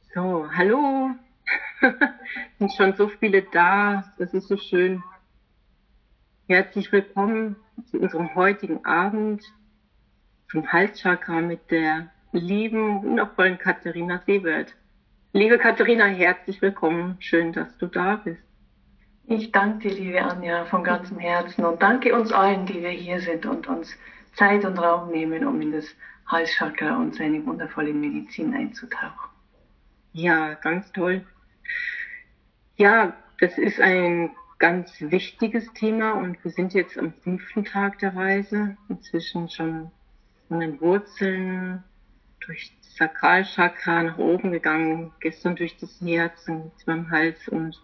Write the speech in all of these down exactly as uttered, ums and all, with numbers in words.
So, hallo. Sind schon so viele da. Das ist so schön. Herzlich willkommen zu unserem heutigen Abend zum Halschakra mit der lieben, wundervollen Katharina Seewert. Liebe Katharina, herzlich willkommen. Schön, dass du da bist. Ich danke dir, liebe Anja, von ganzem Herzen und danke uns allen, die wir hier sind und uns Zeit und Raum nehmen, um in das Halschakra und seine wundervolle Medizin einzutauchen. Ja, ganz toll. Ja, das ist ein ganz wichtiges Thema und wir sind jetzt am fünften Tag der Reise, inzwischen schon von den Wurzeln durch das Sakralchakra nach oben gegangen, gestern durch das Herz und beim Hals, und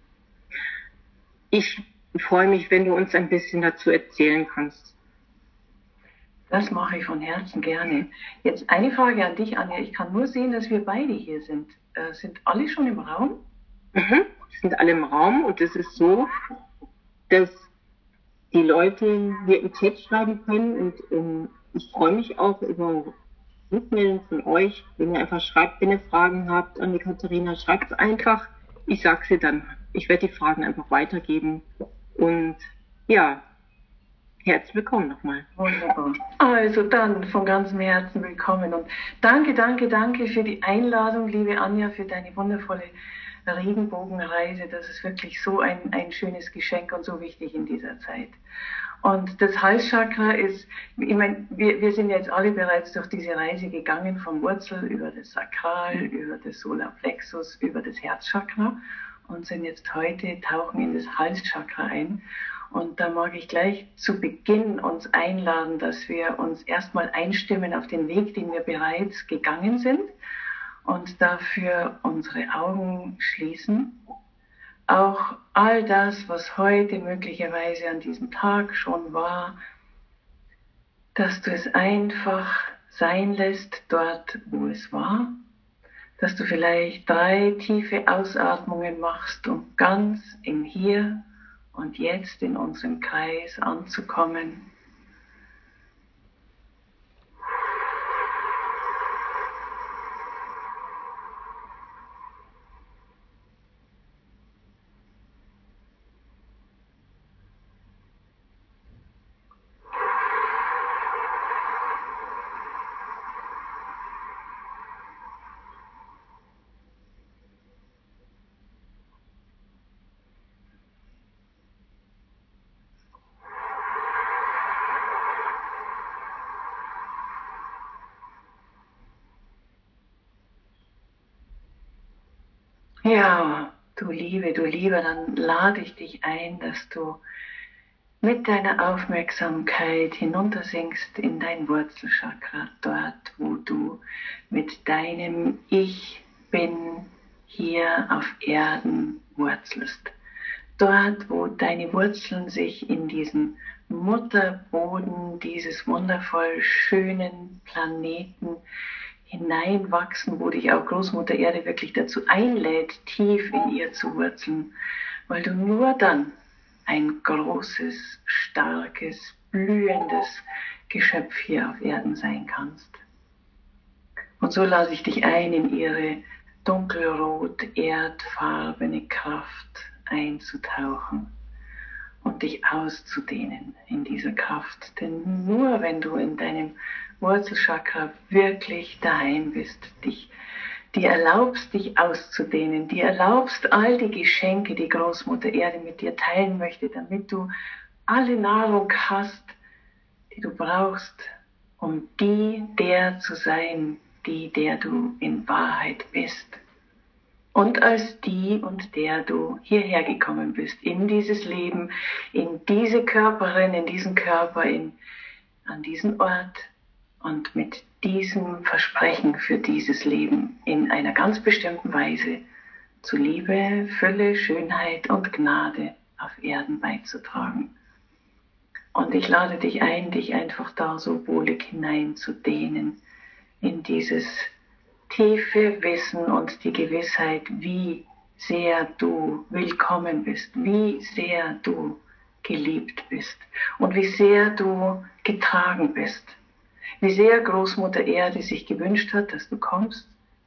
ich freue mich, wenn du uns ein bisschen dazu erzählen kannst. Das mache ich von Herzen gerne. Jetzt eine Frage an dich, Anja. Ich kann nur sehen, dass wir beide hier sind. Äh, sind alle schon im Raum? Mhm. Sind alle im Raum und es ist so, dass die Leute hier im Chat schreiben können und um, ich freue mich auch über Rückmeldungen von euch, wenn ihr einfach schreibt, wenn ihr Fragen habt an die Katharina, schreibt es einfach. Ich sage sie dann. Ich werde die Fragen einfach weitergeben. Und ja, herzlich willkommen nochmal. Wunderbar. Also dann von ganzem Herzen willkommen und danke, danke, danke für die Einladung, liebe Anja, für deine wundervolle Regenbogenreise. Das ist wirklich so ein, ein schönes Geschenk und so wichtig in dieser Zeit. Und das Halschakra ist, ich meine, wir, wir sind jetzt alle bereits durch diese Reise gegangen, vom Wurzel über das Sakral, über das Solarplexus, über das Herzchakra und sind jetzt heute, tauchen in das Halschakra ein. Und da mag ich gleich zu Beginn uns einladen, dass wir uns erstmal einstimmen auf den Weg, den wir bereits gegangen sind und dafür unsere Augen schließen. Auch all das, was heute möglicherweise an diesem Tag schon war, dass du es einfach sein lässt dort, wo es war, dass du vielleicht drei tiefe Ausatmungen machst, um ganz im Hier und Jetzt in unserem Kreis anzukommen. Ja, du Liebe, du Liebe, dann lade ich dich ein, dass du mit deiner Aufmerksamkeit hinuntersinkst in dein Wurzelchakra, dort, wo du mit deinem Ich bin hier auf Erden wurzelst. Dort, wo deine Wurzeln sich in diesen Mutterboden dieses wundervoll schönen Planeten hineinwachsen, wo dich auch Großmutter Erde wirklich dazu einlädt, tief in ihr zu wurzeln, weil du nur dann ein großes, starkes, blühendes Geschöpf hier auf Erden sein kannst. Und so lasse ich dich ein, in ihre dunkelrot erdfarbene Kraft einzutauchen und dich auszudehnen in dieser Kraft. Denn nur wenn du in deinem Wurzelchakra wirklich daheim bist, dich dir erlaubst, dich auszudehnen, dir erlaubst, all die Geschenke, die Großmutter Erde mit dir teilen möchte, damit du alle Nahrung hast, die du brauchst, um die der zu sein, die der du in Wahrheit bist. Und als die und der du hierher gekommen bist, in dieses Leben, in diese Körperin, in diesen Körper, in, an diesen Ort und mit diesem Versprechen für dieses Leben in einer ganz bestimmten Weise zu Liebe, Fülle, Schönheit und Gnade auf Erden beizutragen. Und ich lade dich ein, dich einfach da so wohlig hineinzudehnen in dieses tiefe Wissen und die Gewissheit, wie sehr du willkommen bist, wie sehr du geliebt bist und wie sehr du getragen bist, wie sehr Großmutter Erde sich gewünscht hat, dass du kommst,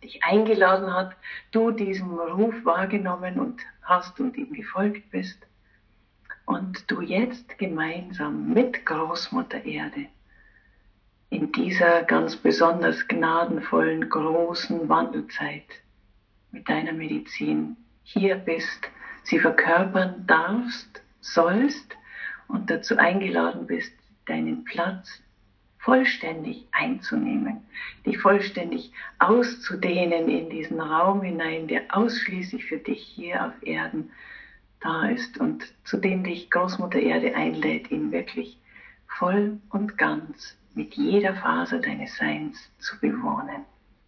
dich eingeladen hat, du diesen Ruf wahrgenommen und hast und ihm gefolgt bist. Und du jetzt gemeinsam mit Großmutter Erde in dieser ganz besonders gnadenvollen, großen Wandelzeit mit deiner Medizin hier bist, sie verkörpern darfst, sollst und dazu eingeladen bist, deinen Platz vollständig einzunehmen, dich vollständig auszudehnen in diesen Raum hinein, der ausschließlich für dich hier auf Erden da ist und zu dem dich Großmutter Erde einlädt, ihn wirklich voll und ganz mit jeder Faser deines Seins zu bewohnen.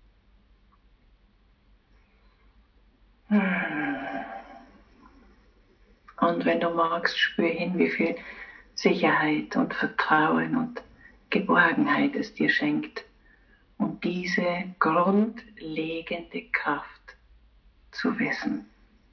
Und wenn du magst, spür hin, wie viel Sicherheit und Vertrauen und Geborgenheit es dir schenkt, um diese grundlegende Kraft zu wissen.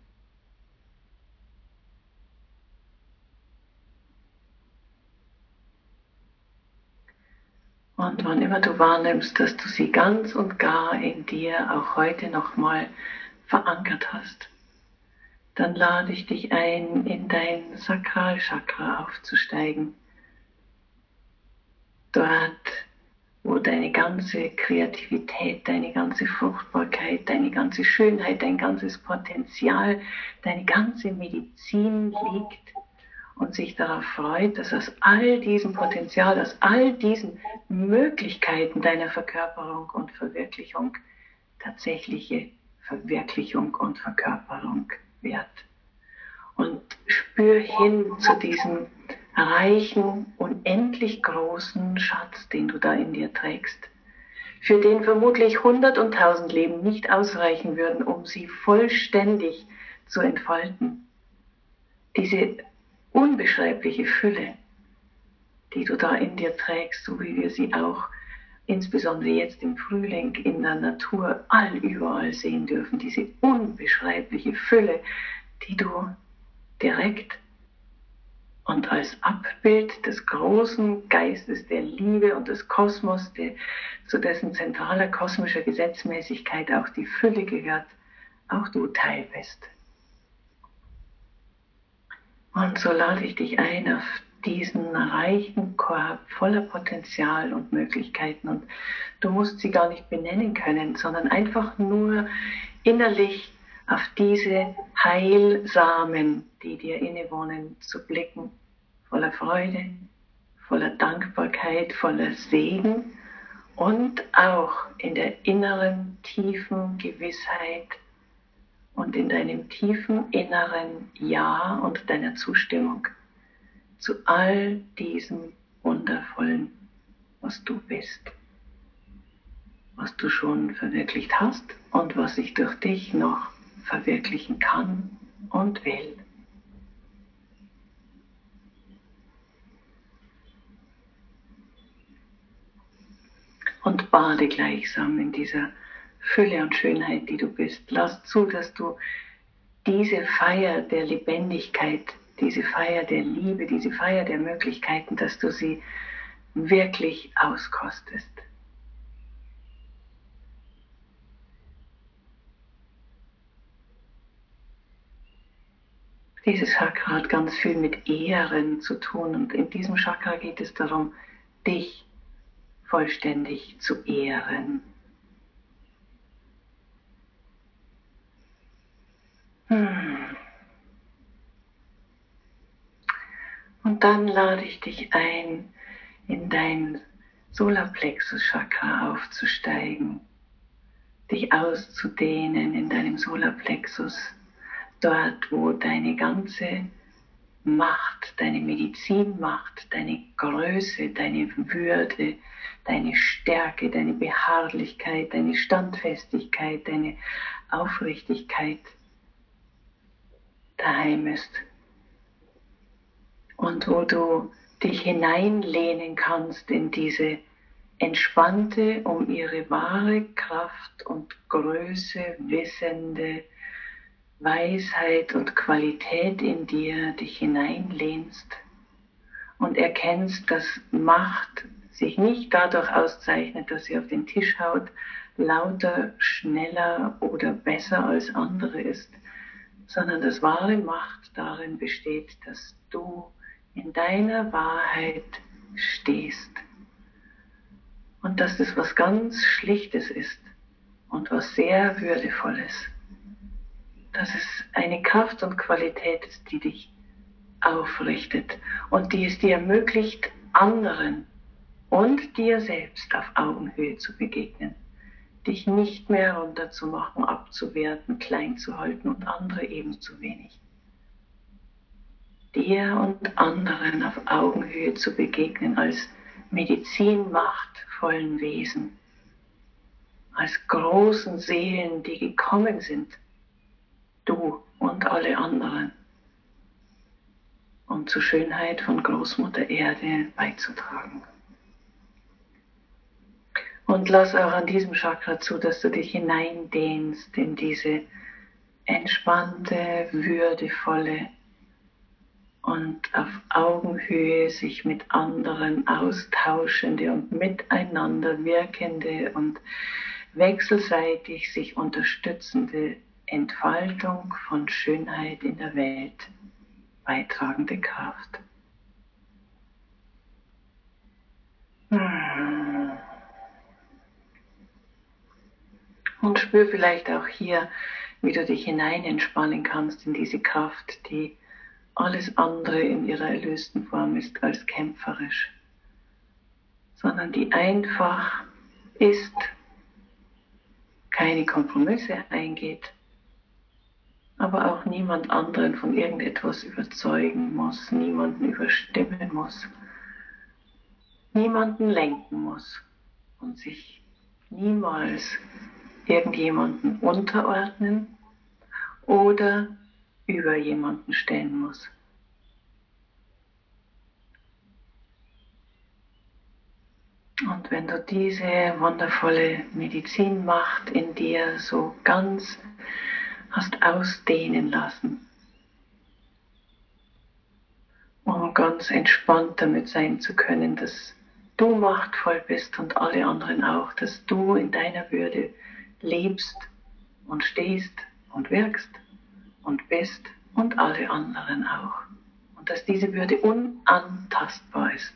Und wann immer du wahrnimmst, dass du sie ganz und gar in dir auch heute nochmal verankert hast, dann lade ich dich ein, in dein Sakralchakra aufzusteigen. Dort, wo deine ganze Kreativität, deine ganze Fruchtbarkeit, deine ganze Schönheit, dein ganzes Potenzial, deine ganze Medizin liegt und sich darauf freut, dass aus all diesem Potenzial, aus all diesen Möglichkeiten deiner Verkörperung und Verwirklichung tatsächliche Verwirklichung und Verkörperung wird. Und spür hin zu diesem reichen, unendlich großen Schatz, den du da in dir trägst, für den vermutlich hundert und tausend Leben nicht ausreichen würden, um sie vollständig zu entfalten. Diese unbeschreibliche Fülle, die du da in dir trägst, so wie wir sie auch insbesondere jetzt im Frühling in der Natur allüberall sehen dürfen, diese unbeschreibliche Fülle, die du direkt und als Abbild des großen Geistes der Liebe und des Kosmos, der, zu dessen zentraler kosmischer Gesetzmäßigkeit auch die Fülle gehört, auch du Teil bist. Und so lade ich dich ein auf diesen reichen Korb voller Potenzial und Möglichkeiten. Und du musst sie gar nicht benennen können, sondern einfach nur innerlich auf diese Heilsamen, die dir innewohnen, zu blicken, voller Freude, voller Dankbarkeit, voller Segen und auch in der inneren, tiefen Gewissheit und in deinem tiefen inneren Ja und deiner Zustimmung zu all diesem Wundervollen, was du bist, was du schon verwirklicht hast und was sich durch dich noch verwirklichen kann und will. Und bade gleichsam in dieser Fülle und Schönheit, die du bist. Lass zu, dass du diese Feier der Lebendigkeit, diese Feier der Liebe, diese Feier der Möglichkeiten, dass du sie wirklich auskostest. Dieses Chakra hat ganz viel mit Ehren zu tun und in diesem Chakra geht es darum, dich vollständig zu ehren. Hm. Und dann lade ich dich ein, in dein Solarplexus-Chakra aufzusteigen, dich auszudehnen in deinem Solarplexus, dort, wo deine ganze Macht, deine Medizinmacht, deine Größe, deine Würde, deine Stärke, deine Beharrlichkeit, deine Standfestigkeit, deine Aufrichtigkeit daheim ist. Und wo du dich hineinlehnen kannst in diese entspannte, um ihre wahre Kraft und Größe wissende Weisheit und Qualität in dir dich hineinlehnst und erkennst, dass Macht sich nicht dadurch auszeichnet, dass sie auf den Tisch haut, lauter, schneller oder besser als andere ist, sondern das wahre Macht darin besteht, dass du in deiner Wahrheit stehst und dass das was ganz Schlichtes ist und was sehr Würdevolles, dass es eine Kraft und Qualität ist, die dich aufrichtet und die es dir ermöglicht, anderen und dir selbst auf Augenhöhe zu begegnen, dich nicht mehr runterzumachen, abzuwerten, klein zu halten und andere ebenso wenig. Dir und anderen auf Augenhöhe zu begegnen als medizinmachtvollen Wesen, als großen Seelen, die gekommen sind, du und alle anderen, um zur Schönheit von Großmutter Erde beizutragen. Und lass auch an diesem Chakra zu, dass du dich hineindehnst in diese entspannte, würdevolle und auf Augenhöhe sich mit anderen austauschende und miteinander wirkende und wechselseitig sich unterstützende Entfaltung von Schönheit in der Welt beitragende Kraft. Und spür vielleicht auch hier, wie du dich hinein entspannen kannst in diese Kraft, die alles andere in ihrer erlösten Form ist als kämpferisch, sondern die einfach ist, keine Kompromisse eingeht, aber auch niemand anderen von irgendetwas überzeugen muss, niemanden überstimmen muss, niemanden lenken muss und sich niemals irgendjemanden unterordnen oder über jemanden stellen muss. Und wenn du diese wundervolle Medizinmacht in dir so ganz hast ausdehnen lassen, um ganz entspannt damit sein zu können, dass du machtvoll bist und alle anderen auch, dass du in deiner Würde lebst und stehst und wirkst und bist und alle anderen auch. Und dass diese Würde unantastbar ist.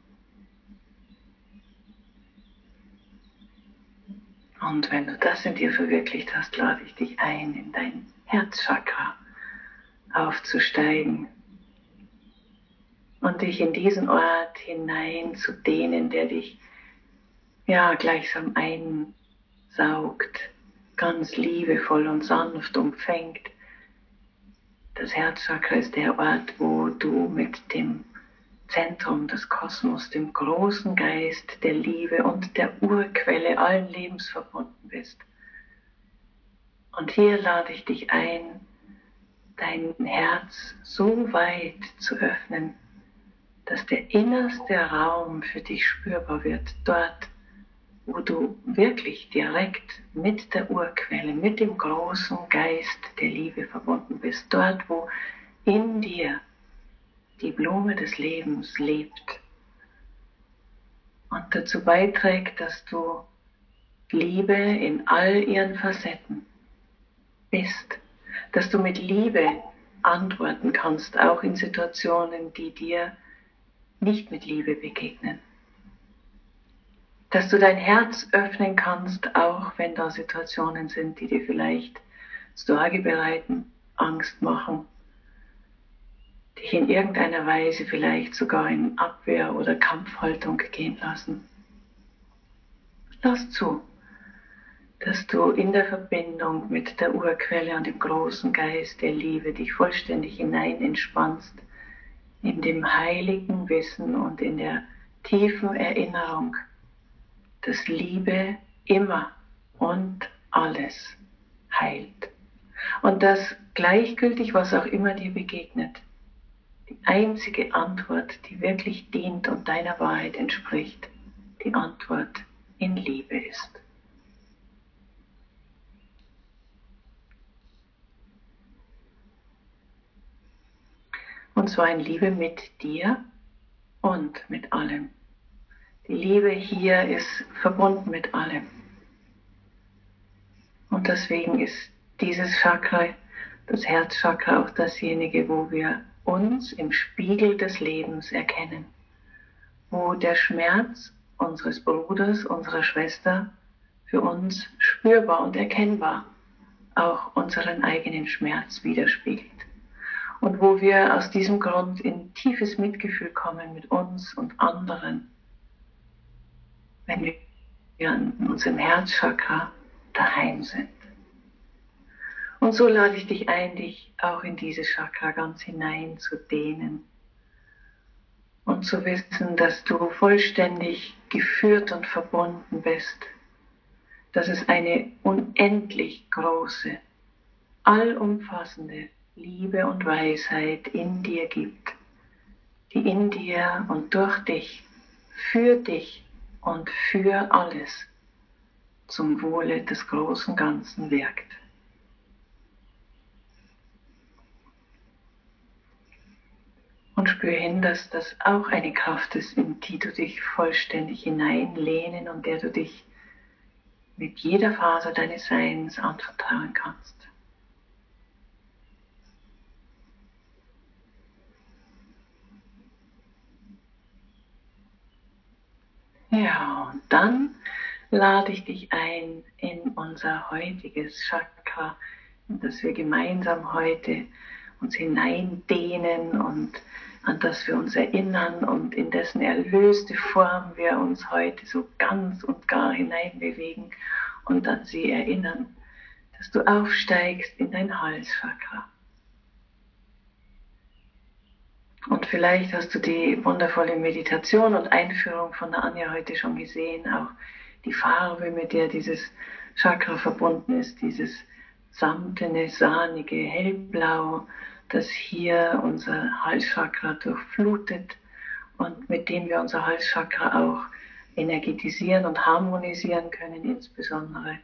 Und wenn du das in dir verwirklicht hast, lade ich dich ein, in dein Herzchakra aufzusteigen und dich in diesen Ort hineinzudehnen, der dich ja gleichsam einsaugt, ganz liebevoll und sanft umfängt. Das Herzchakra ist der Ort, wo du mit dem Zentrum des Kosmos, dem großen Geist der Liebe und der Urquelle allen Lebens verbunden bist. Und hier lade ich dich ein, dein Herz so weit zu öffnen, dass der innerste Raum für dich spürbar wird, dort, wo du wirklich direkt mit der Urquelle, mit dem großen Geist der Liebe verbunden bist, dort, wo in dir die Blume des Lebens lebt und dazu beiträgt, dass du Liebe in all ihren Facetten bist, dass du mit Liebe antworten kannst, auch in Situationen, die dir nicht mit Liebe begegnen. Dass du dein Herz öffnen kannst, auch wenn da Situationen sind, die dir vielleicht Sorge bereiten, Angst machen, dich in irgendeiner Weise vielleicht sogar in Abwehr- oder Kampfhaltung gehen lassen. Lass zu, dass du in der Verbindung mit der Urquelle und dem großen Geist der Liebe dich vollständig hinein entspannst, in dem heiligen Wissen und in der tiefen Erinnerung, dass Liebe immer und alles heilt. Und dass gleichgültig, was auch immer dir begegnet, die einzige Antwort, die wirklich dient und deiner Wahrheit entspricht, die Antwort in Liebe ist. Und zwar in Liebe mit dir und mit allem. Die Liebe hier ist verbunden mit allem. Und deswegen ist dieses Chakra, das Herzchakra, auch dasjenige, wo wir uns im Spiegel des Lebens erkennen. Wo der Schmerz unseres Bruders, unserer Schwester für uns spürbar und erkennbar auch unseren eigenen Schmerz widerspiegelt. Und wo wir aus diesem Grund in tiefes Mitgefühl kommen mit uns und anderen, wenn wir in unserem Herzchakra daheim sind. Und so lade ich dich ein, dich auch in dieses Chakra ganz hinein zu dehnen und zu wissen, dass du vollständig geführt und verbunden bist, dass es eine unendlich große, allumfassende Liebe und Weisheit in dir gibt, die in dir und durch dich, für dich und für alles zum Wohle des großen Ganzen wirkt. Und spür hin, dass das auch eine Kraft ist, in die du dich vollständig hineinlehnen und der du dich mit jeder Faser deines Seins anvertrauen kannst. Ja, und dann lade ich dich ein in unser heutiges Chakra, in das wir gemeinsam heute uns hineindehnen und an das wir uns erinnern und in dessen erlöste Form wir uns heute so ganz und gar hineinbewegen und an sie erinnern, dass du aufsteigst in dein Halschakra. Und vielleicht hast du die wundervolle Meditation und Einführung von der Anja heute schon gesehen, auch die Farbe, mit der dieses Chakra verbunden ist, dieses samtene, sahnige Hellblau, das hier unser Halschakra durchflutet und mit dem wir unser Halschakra auch energetisieren und harmonisieren können insbesondere.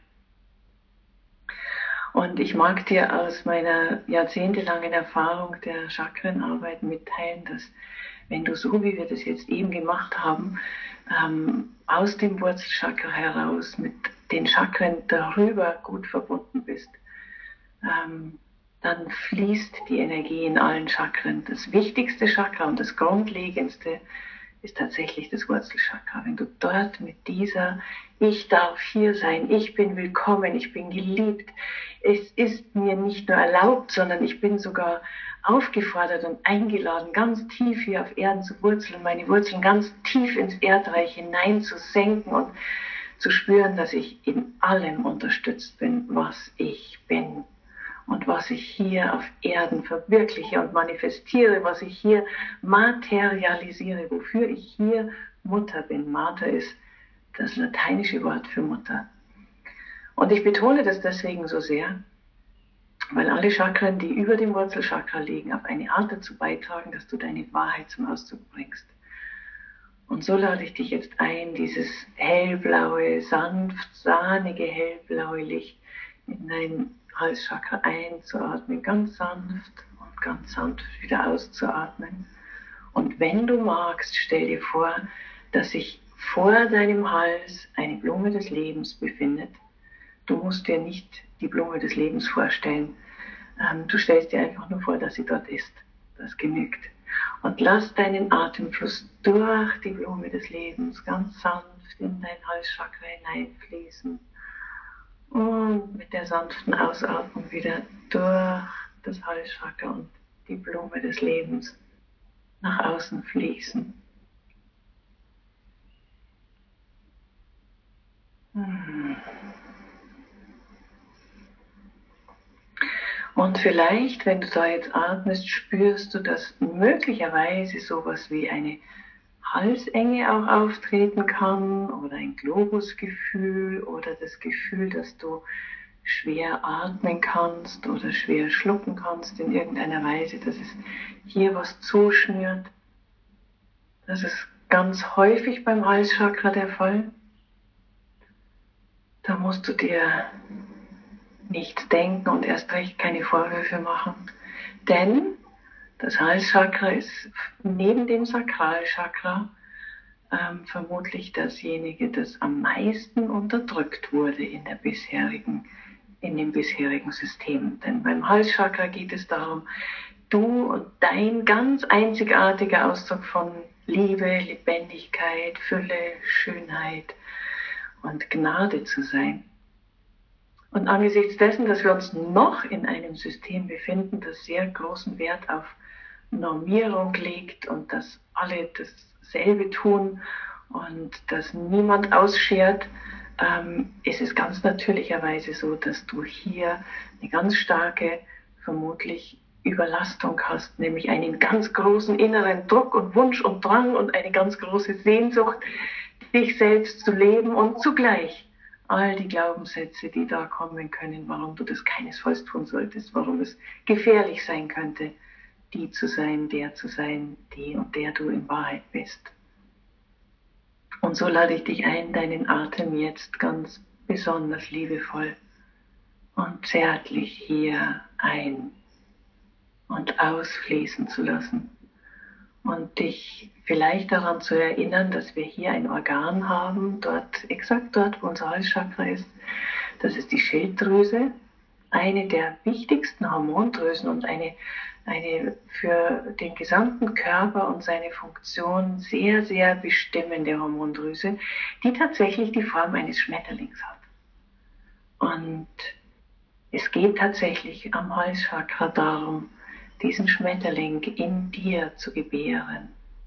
Und ich mag dir aus meiner jahrzehntelangen Erfahrung der Chakrenarbeit mitteilen, dass wenn du so, wie wir das jetzt eben gemacht haben, ähm, aus dem Wurzelchakra heraus mit den Chakren darüber gut verbunden bist, ähm, dann fließt die Energie in allen Chakren. Das wichtigste Chakra und das grundlegendste ist tatsächlich das Wurzelchakra. Wenn du dort mit dieser Ich darf hier sein, ich bin willkommen, ich bin geliebt, es ist mir nicht nur erlaubt, sondern ich bin sogar aufgefordert und eingeladen, ganz tief hier auf Erden zu wurzeln, meine Wurzeln ganz tief ins Erdreich hinein zu senken und zu spüren, dass ich in allem unterstützt bin, was ich bin. Und was ich hier auf Erden verwirkliche und manifestiere, was ich hier materialisiere, wofür ich hier Mutter bin. Mater ist das lateinische Wort für Mutter. Und ich betone das deswegen so sehr, weil alle Chakren, die über dem Wurzelchakra liegen, auf eine Art dazu beitragen, dass du deine Wahrheit zum Ausdruck bringst. Und so lade ich dich jetzt ein, dieses hellblaue, sanft, sahnige, hellblaue Licht in dein Halschakra einzuatmen, ganz sanft und ganz sanft wieder auszuatmen. Und wenn du magst, stell dir vor, dass sich vor deinem Hals eine Blume des Lebens befindet. Du musst dir nicht die Blume des Lebens vorstellen. Ähm, du stellst dir einfach nur vor, dass sie dort ist. Das genügt. Und lass deinen Atemfluss durch die Blume des Lebens ganz sanft in dein Halschakra hineinfließen. Und mit der sanften Ausatmung wieder durch das Halschakra und die Blume des Lebens nach außen fließen. Und vielleicht, wenn du da jetzt atmest, spürst du, dass möglicherweise sowas wie eine Halsenge auch auftreten kann oder ein Globusgefühl oder das Gefühl, dass du schwer atmen kannst oder schwer schlucken kannst in irgendeiner Weise, dass es hier was zuschnürt. Das ist ganz häufig beim Halschakra der Fall. Da musst du dir nichts denken und erst recht keine Vorwürfe machen, denn das Halschakra ist neben dem Sakralchakra ähm, vermutlich dasjenige, das am meisten unterdrückt wurde in der bisherigen, in dem bisherigen System. Denn beim Halschakra geht es darum, du und dein ganz einzigartiger Ausdruck von Liebe, Lebendigkeit, Fülle, Schönheit und Gnade zu sein. Und angesichts dessen, dass wir uns noch in einem System befinden, das sehr großen Wert auf Normierung legt und dass alle dasselbe tun und dass niemand ausschert, ähm, ist es ganz natürlicherweise so, dass du hier eine ganz starke, vermutlich Überlastung hast, nämlich einen ganz großen inneren Druck und Wunsch und Drang und eine ganz große Sehnsucht, dich selbst zu leben und zugleich all die Glaubenssätze, die da kommen können, warum du das keinesfalls tun solltest, warum es gefährlich sein könnte, die zu sein, der zu sein, die und der du in Wahrheit bist. Und so lade ich dich ein, deinen Atem jetzt ganz besonders liebevoll und zärtlich hier ein- und ausfließen zu lassen. Und dich vielleicht daran zu erinnern, dass wir hier ein Organ haben, dort, exakt dort, wo unser Halschakra ist. Das ist die Schilddrüse, eine der wichtigsten Hormondrüsen und eine, eine für den gesamten Körper und seine Funktion sehr, sehr bestimmende Hormondrüse, die tatsächlich die Form eines Schmetterlings hat. Und es geht tatsächlich am Halschakra darum, diesen Schmetterling in dir zu gebären,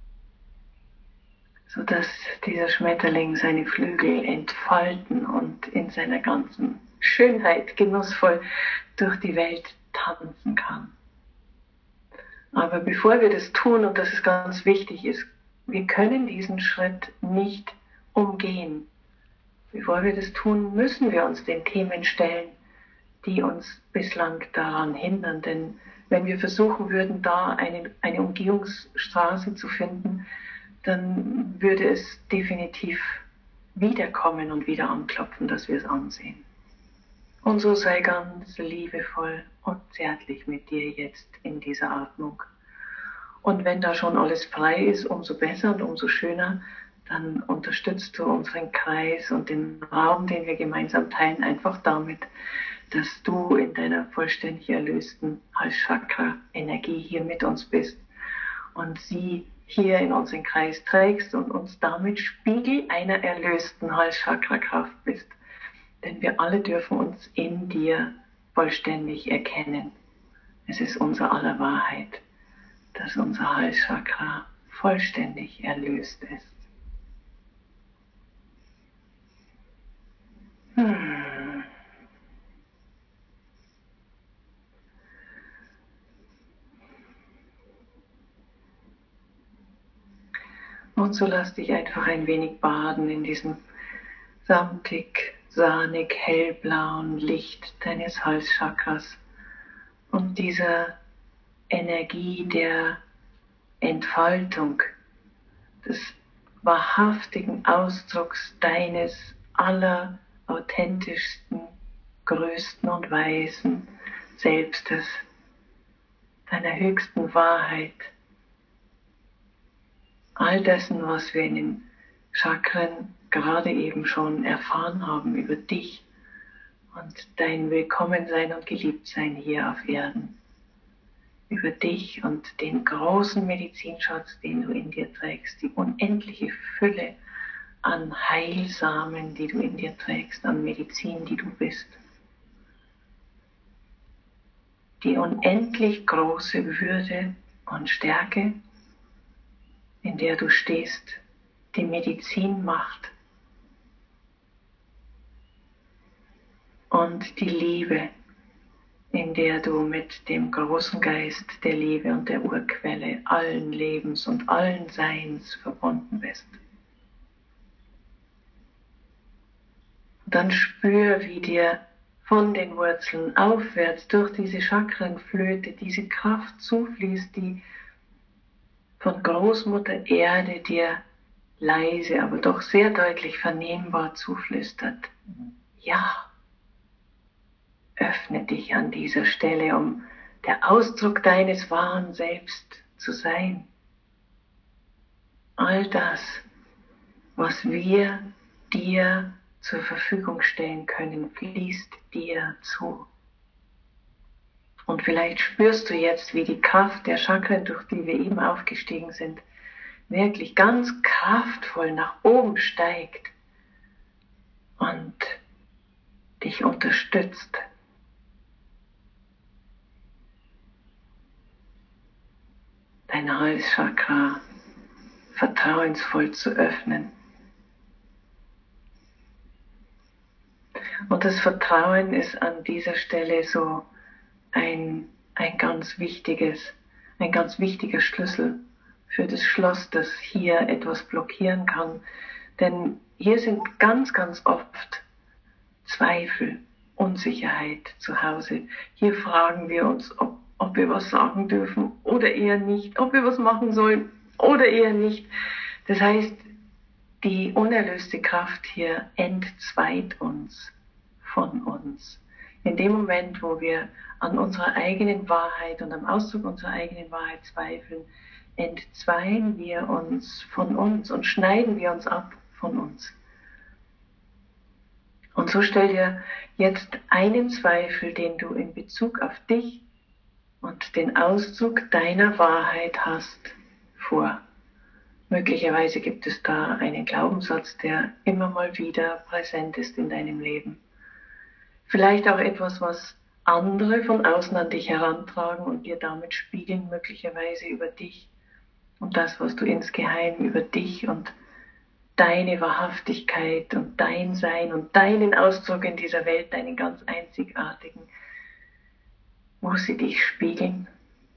sodass dieser Schmetterling seine Flügel entfalten und in seiner ganzen Schönheit genussvoll durch die Welt tanzen kann. Aber bevor wir das tun, und das ist ganz wichtig, ist, wir können diesen Schritt nicht umgehen. Bevor wir das tun, müssen wir uns den Themen stellen, die uns bislang daran hindern. Denn wenn wir versuchen würden, da eine, eine Umgehungsstraße zu finden, dann würde es definitiv wiederkommen und wieder anklopfen, dass wir es ansehen. Und so sei ganz liebevoll und zärtlich mit dir jetzt in dieser Atmung. Und wenn da schon alles frei ist, umso besser und umso schöner, dann unterstützt du unseren Kreis und den Raum, den wir gemeinsam teilen, einfach damit, dass du in deiner vollständig erlösten Halschakra-Energie hier mit uns bist und sie hier in unseren Kreis trägst und uns damit Spiegel einer erlösten Halschakra-Kraft bist. Denn wir alle dürfen uns in dir vollständig erkennen. Es ist unser aller Wahrheit, dass unser Halschakra vollständig erlöst ist. Hm. Und so lass dich einfach ein wenig baden in diesem samtig, sahnig, hellblauen Licht deines Halschakras und dieser Energie der Entfaltung, des wahrhaftigen Ausdrucks deines allerauthentischsten, größten und weisen Selbstes, deiner höchsten Wahrheit. All dessen, was wir in den Chakren gerade eben schon erfahren haben über dich und dein Willkommensein und Geliebtsein hier auf Erden. Über dich und den großen Medizinschatz, den du in dir trägst, die unendliche Fülle an Heilsamen, die du in dir trägst, an Medizin, die du bist. Die unendlich große Würde und Stärke, in der du stehst, die Medizin macht und die Liebe, in der du mit dem großen Geist der Liebe und der Urquelle allen Lebens und allen Seins verbunden bist. Dann spür, wie dir von den Wurzeln aufwärts durch diese Chakrenflöte diese Kraft zufließt, die von Großmutter Erde dir leise, aber doch sehr deutlich vernehmbar zuflüstert. Ja, öffne dich an dieser Stelle, um der Ausdruck deines wahren Selbst zu sein. All das was wir dir zur Verfügung stellen können, fließt dir zu. Und vielleicht spürst du jetzt, wie die Kraft der Chakren, durch die wir eben aufgestiegen sind, wirklich ganz kraftvoll nach oben steigt und dich unterstützt. Dein Halschakra vertrauensvoll zu öffnen. Und das Vertrauen ist an dieser Stelle so ein, ein ganz wichtiges, ein ganz wichtiger Schlüssel für das Schloss, das hier etwas blockieren kann. Denn hier sind ganz, ganz oft Zweifel, Unsicherheit zu Hause. Hier fragen wir uns, ob, ob wir was sagen dürfen oder eher nicht, ob wir was machen sollen oder eher nicht. Das heißt, die unerlöste Kraft hier entzweit uns von uns. In dem Moment, wo wir an unserer eigenen Wahrheit und am Ausdruck unserer eigenen Wahrheit zweifeln, entzweien wir uns von uns und schneiden wir uns ab von uns. Und so stell dir jetzt einen Zweifel, den du in Bezug auf dich und den Ausdruck deiner Wahrheit hast, vor. Möglicherweise gibt es da einen Glaubenssatz, der immer mal wieder präsent ist in deinem Leben. Vielleicht auch etwas, was andere von außen an dich herantragen und dir damit spiegeln, möglicherweise über dich und das, was du insgeheim über dich und deine Wahrhaftigkeit und dein Sein und deinen Ausdruck in dieser Welt, deinen ganz einzigartigen, wo sie dich spiegeln.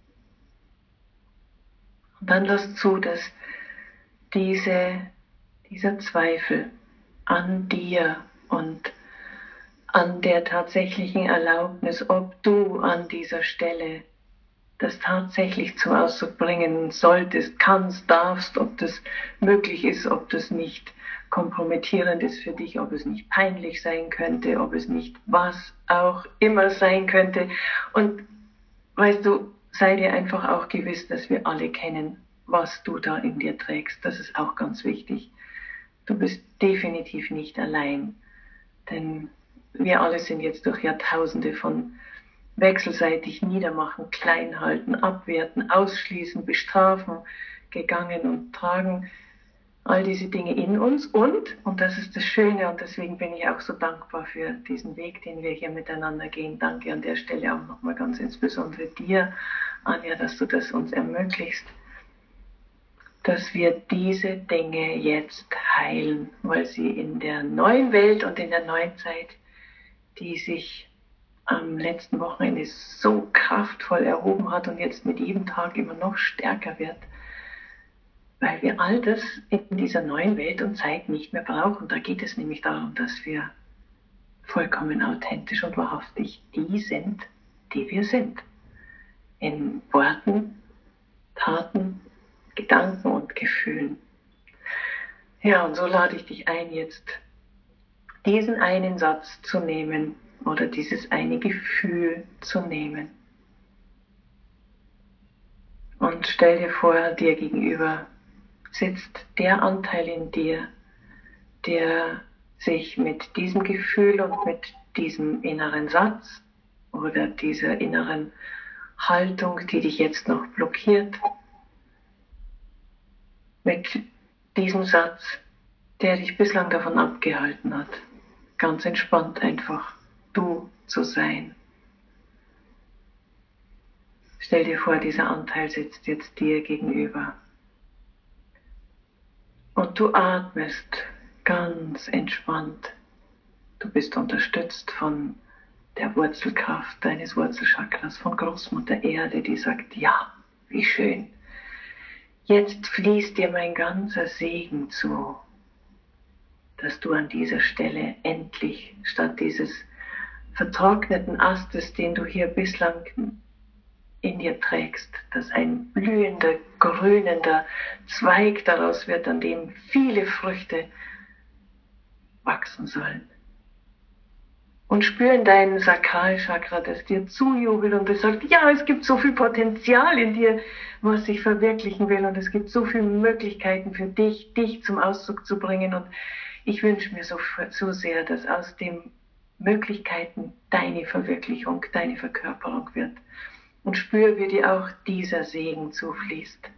Und dann lass zu, dass diese, dieser Zweifel an dir und an der tatsächlichen Erlaubnis, ob du an dieser Stelle das tatsächlich zum Ausdruck bringen solltest, kannst, darfst, ob das möglich ist, ob das nicht kompromittierend ist für dich, ob es nicht peinlich sein könnte, ob es nicht was auch immer sein könnte. Und weißt du, sei dir einfach auch gewiss, dass wir alle kennen, was du da in dir trägst. Das ist auch ganz wichtig. Du bist definitiv nicht allein, denn wir alle sind jetzt durch Jahrtausende von wechselseitig niedermachen, klein halten, abwerten, ausschließen, bestrafen gegangen und tragen all diese Dinge in uns. Und, und das ist das Schöne, und deswegen bin ich auch so dankbar für diesen Weg, den wir hier miteinander gehen. Danke an der Stelle auch nochmal ganz insbesondere dir, Anja, dass du das uns ermöglichst, dass wir diese Dinge jetzt heilen, weil sie in der neuen Welt und in der neuen Zeit, die sich am letzten Wochenende so kraftvoll erhoben hat und jetzt mit jedem Tag immer noch stärker wird, weil wir all das in dieser neuen Welt und Zeit nicht mehr brauchen. Da geht es nämlich darum, dass wir vollkommen authentisch und wahrhaftig die sind, die wir sind. In Worten, Taten, Gedanken und Gefühlen. Ja, und so lade ich dich ein, jetzt diesen einen Satz zu nehmen, oder dieses eine Gefühl zu nehmen. Und stell dir vor, dir gegenüber sitzt der Anteil in dir, der sich mit diesem Gefühl und mit diesem inneren Satz oder dieser inneren Haltung, die dich jetzt noch blockiert, mit diesem Satz, der dich bislang davon abgehalten hat, ganz entspannt einfach du zu sein. Stell dir vor, dieser Anteil sitzt jetzt dir gegenüber. Und du atmest ganz entspannt. Du bist unterstützt von der Wurzelkraft deines Wurzelchakras, von Großmutter Erde, die sagt, ja, wie schön. Jetzt fließt dir mein ganzer Segen zu, dass du an dieser Stelle endlich statt dieses vertrockneten Astes, den du hier bislang in dir trägst, dass ein blühender, grünender Zweig daraus wird, an dem viele Früchte wachsen sollen. Und spür in dein Sakralchakra, das dir zujubelt und das sagt, ja, es gibt so viel Potenzial in dir, was sich verwirklichen will. Und es gibt so viele Möglichkeiten für dich, dich zum Ausdruck zu bringen. Und ich wünsche mir so, so sehr, dass aus den Möglichkeiten deine Verwirklichung, deine Verkörperung wird. Und spür, wie dir auch dieser Segen zufließt.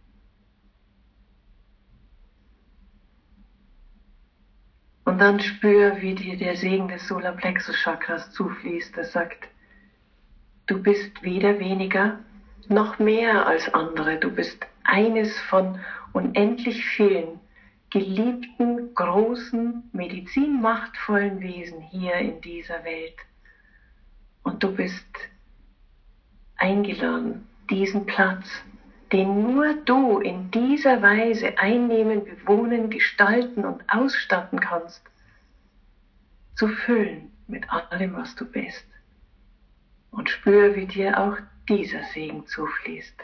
Und dann spür, wie dir der Segen des Solarplexus-Chakras zufließt, das sagt, du bist weder weniger noch mehr als andere. Du bist eines von unendlich vielen geliebten, großen, medizinmachtvollen Wesen hier in dieser Welt. Und du bist eingeladen, diesen Platz, den nur du in dieser Weise einnehmen, bewohnen, gestalten und ausstatten kannst, zu füllen mit allem, was du bist. Und spür, wie dir auch dieser Segen zufließt.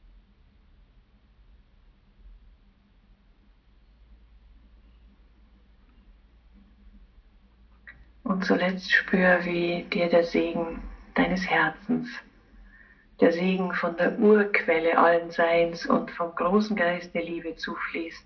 Und zuletzt spür, wie dir der Segen deines Herzens, der Segen von der Urquelle allen Seins und vom großen Geist der Liebe zufließt.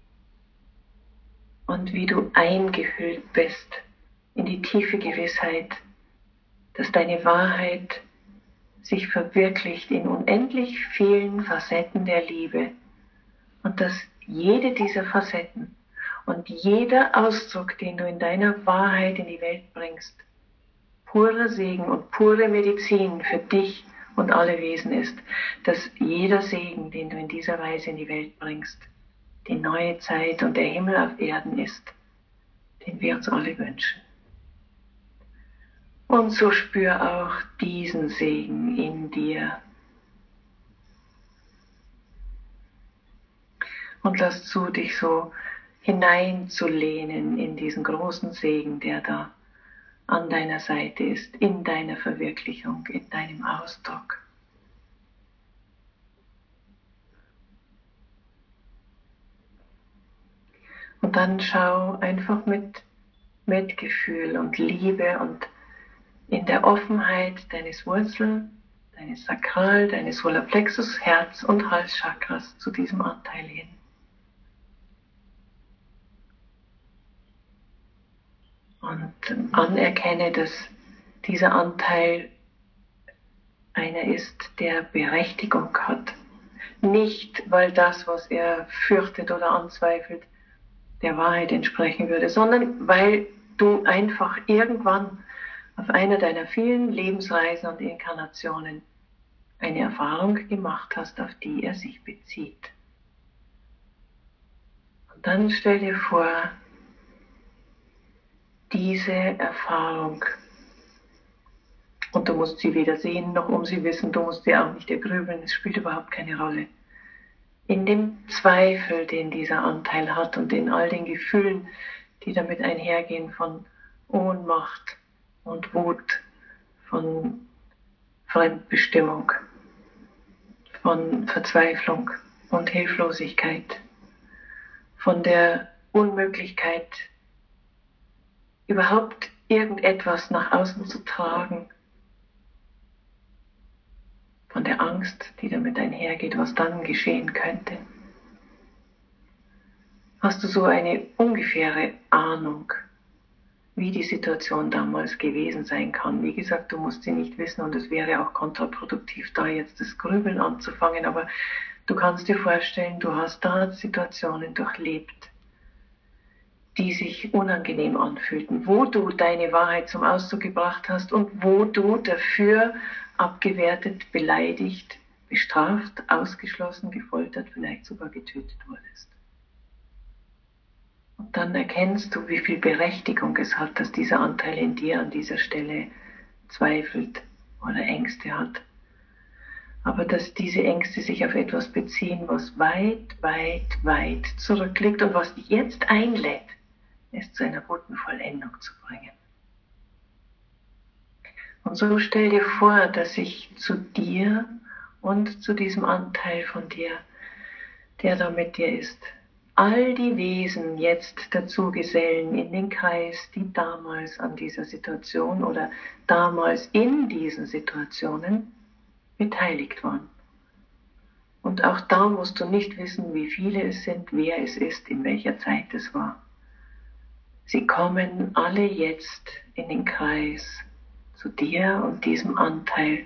Und wie du eingehüllt bist in die tiefe Gewissheit, dass deine Wahrheit sich verwirklicht in unendlich vielen Facetten der Liebe und dass jede dieser Facetten und jeder Ausdruck, den du in deiner Wahrheit in die Welt bringst, purer Segen und pure Medizin für dich und alle Wesen ist, dass jeder Segen, den du in dieser Weise in die Welt bringst, die neue Zeit und der Himmel auf Erden ist, den wir uns alle wünschen. Und so spür auch diesen Segen in dir. Und lass zu, dich so hineinzulehnen in diesen großen Segen, der da an deiner Seite ist, in deiner Verwirklichung, in deinem Ausdruck. Und dann schau einfach mit Mitgefühl und Liebe und in der Offenheit deines Wurzel, deines Sakral, deines Solarplexus, Herz- und Halschakras zu diesem Anteil hin. Und anerkenne, dass dieser Anteil einer ist, der Berechtigung hat. Nicht, weil das, was er fürchtet oder anzweifelt, der Wahrheit entsprechen würde, sondern weil du einfach irgendwann auf einer deiner vielen Lebensreisen und Inkarnationen eine Erfahrung gemacht hast, auf die er sich bezieht. Und dann stell dir vor, diese Erfahrung, und du musst sie weder sehen noch um sie wissen, du musst sie auch nicht ergrübeln, es spielt überhaupt keine Rolle. In dem Zweifel, den dieser Anteil hat und in all den Gefühlen, die damit einhergehen von Ohnmacht und Wut, von Fremdbestimmung, von Verzweiflung und Hilflosigkeit, von der Unmöglichkeit, überhaupt irgendetwas nach außen zu tragen, von der Angst, die damit einhergeht, was dann geschehen könnte. Hast du so eine ungefähre Ahnung, wie die Situation damals gewesen sein kann? Wie gesagt, du musst sie nicht wissen und es wäre auch kontraproduktiv, da jetzt das Grübeln anzufangen, aber du kannst dir vorstellen, du hast da Situationen durchlebt, die sich unangenehm anfühlten, wo du deine Wahrheit zum Ausdruck gebracht hast und wo du dafür abgewertet, beleidigt, bestraft, ausgeschlossen, gefoltert, vielleicht sogar getötet wurdest. Und dann erkennst du, wie viel Berechtigung es hat, dass dieser Anteil in dir an dieser Stelle zweifelt oder Ängste hat. Aber dass diese Ängste sich auf etwas beziehen, was weit, weit, weit zurückliegt und was dich jetzt einlädt, es zu einer guten Vollendung zu bringen. Und so stell dir vor, dass ich zu dir und zu diesem Anteil von dir, der da mit dir ist, all die Wesen jetzt dazu gesellen in den Kreis, die damals an dieser Situation oder damals in diesen Situationen beteiligt waren. Und auch da musst du nicht wissen, wie viele es sind, wer es ist, in welcher Zeit es war. Sie kommen alle jetzt in den Kreis zu dir und diesem Anteil.